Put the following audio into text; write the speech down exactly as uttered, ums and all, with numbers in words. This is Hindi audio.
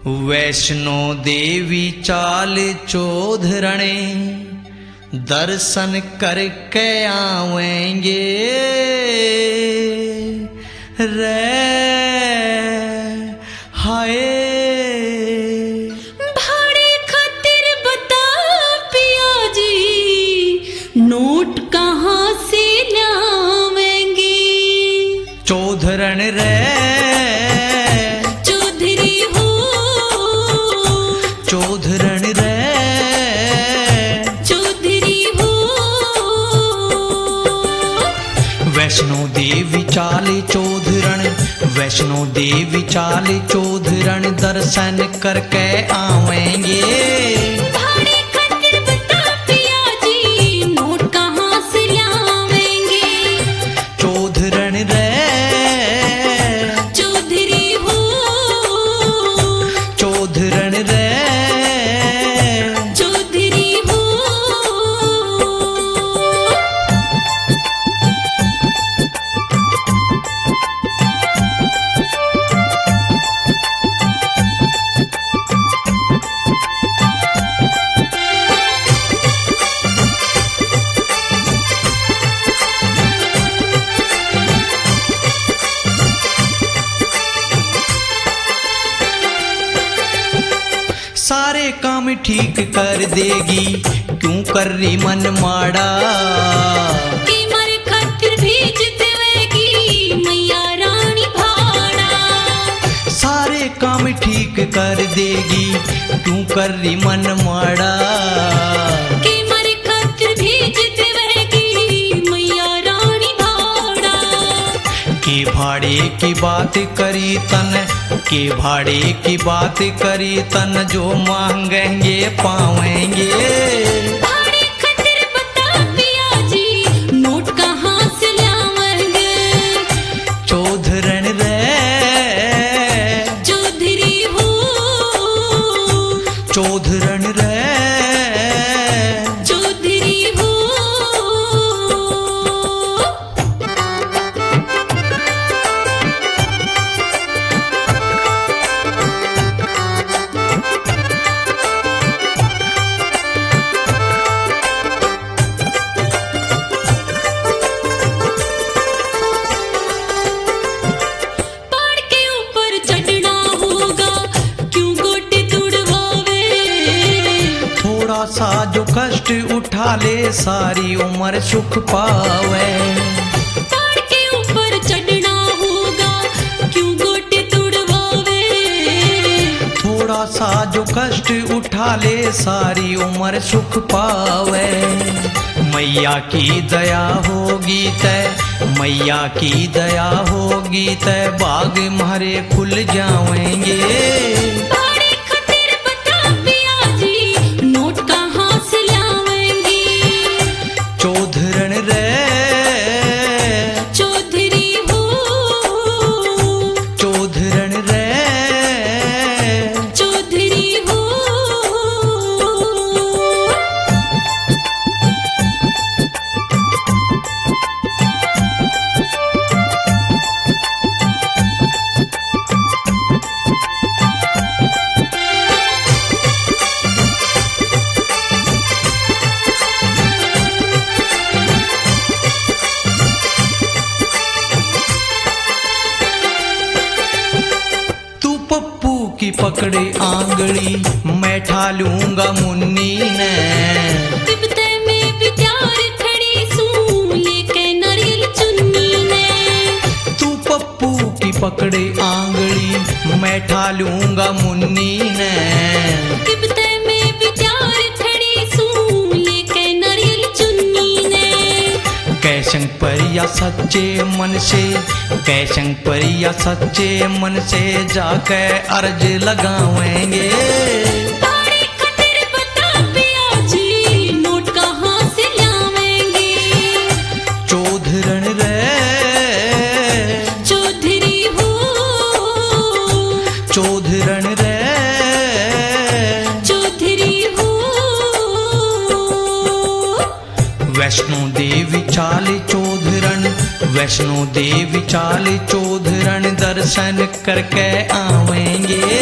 वैष्णो देवी चाल चौधरणे दर्शन करके आवेंगे रे हाय। भाड़े खातिर बता पिया जी नोट कहाँ से लावेंगे। चौधरण रे चौधरी हो चौधरण रे चौधरी हो। वैष्णो देवी चाले चौधरण वैष्णो देवी चाले चौधरण दर्शन करके आवेंगे। भाड़े खातिर बता पिया जी नोट कहाँ से लावेंगे। चौधरण रे चौधरी हो चौधरण रे चौधरी हो। सारे काम ठीक कर देगी क्यों कर रही मन माड़ा। कि मर खातिर भेज देवेगी मैया रानी भाड़ा। सारे काम ठीक कर देगी क्यों कर रही मन माड़ा। कि मर खातिर भेज देवेगी मैया रानी भाड़ा। के भाड़े की बात करी तन के भाड़े की बात करी तन जो मांगेंगे पावेंगे। भाड़े खातिर बता पिया जी नोट कहाँ से लावेंगे। चौधरण रे चौधरी हो चौधरण रे चौधरी हो। पहाड़ के ऊपर चढ़ना होगा क्यों गोटे तुड़वावे। थोड़ा सा जो कष्ट उठा ले सारी उम्र सुख पावे। पहाड़ के ऊपर चढ़ना होगा क्यों गोटे तुड़वावे। थोड़ा सा जो कष्ट उठा ले सारी उम्र सुख पावे। मैया की दया होगी तय मैया की दया होगी तय बाग मारे खुल जाएंगे। भाड़े खातिर बता पिया जी नोट कहाँ से लावेंगे। चौधरण रे चौधरी हो चौधरण रे चौधरी हो। तू पप्पू की पकड़े आंगली मैं ठालूंगा मुन्नी ने। तिब्बते में भी प्यार खड़ी सूं लेके नारियल चुन्नी ने। तू पप्पू की पकड़े आंगली मैं ठालूंगा मुन्नी ने। तिब्बते में भी प्यार खड़ी सूं लेके नारियल चुन्नी ने। कैशंग परिया सच्चे मन से कैशंग परिया सच्चे मन से जाके अर्ज लगावेंगे। भाड़े खातिर बता पिया जी नोट कहाँ से लावेंगे। चौधरण रे चौधरी हो चौधरण रे चौधरी हो। वैष्णो देवी चाले चौधरण वैष्णो देवी चाले चौधरण दर्शन करके आवेंगे।